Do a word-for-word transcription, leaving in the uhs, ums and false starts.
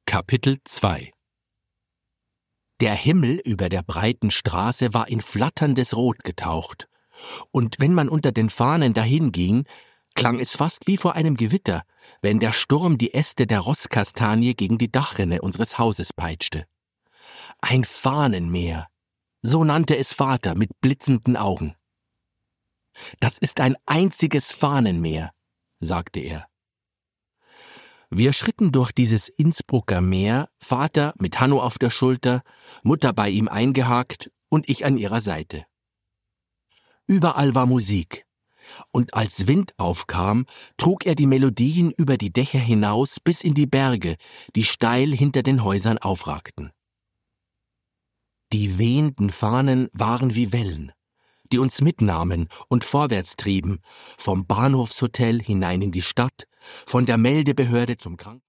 Kapitel zwei. Der Himmel über der breiten Straße war in flatterndes Rot getaucht, und wenn man unter den Fahnen dahinging, klang es fast wie vor einem Gewitter, wenn der Sturm die Äste der Rosskastanie gegen die Dachrinne unseres Hauses peitschte. Ein Fahnenmeer, so nannte es Vater mit blitzenden Augen. »Das ist ein einziges Fahnenmeer«, sagte er. Wir schritten durch dieses Innsbrucker Meer, Vater mit Hanno auf der Schulter, Mutter bei ihm eingehakt und ich an ihrer Seite. Überall war Musik, und als Wind aufkam, trug er die Melodien über die Dächer hinaus bis in die Berge, die steil hinter den Häusern aufragten. Die wehenden Fahnen waren wie Wellen, die uns mitnahmen und vorwärts trieben, vom Bahnhofshotel hinein in die Stadt, von der Meldebehörde zum Krankenhaus.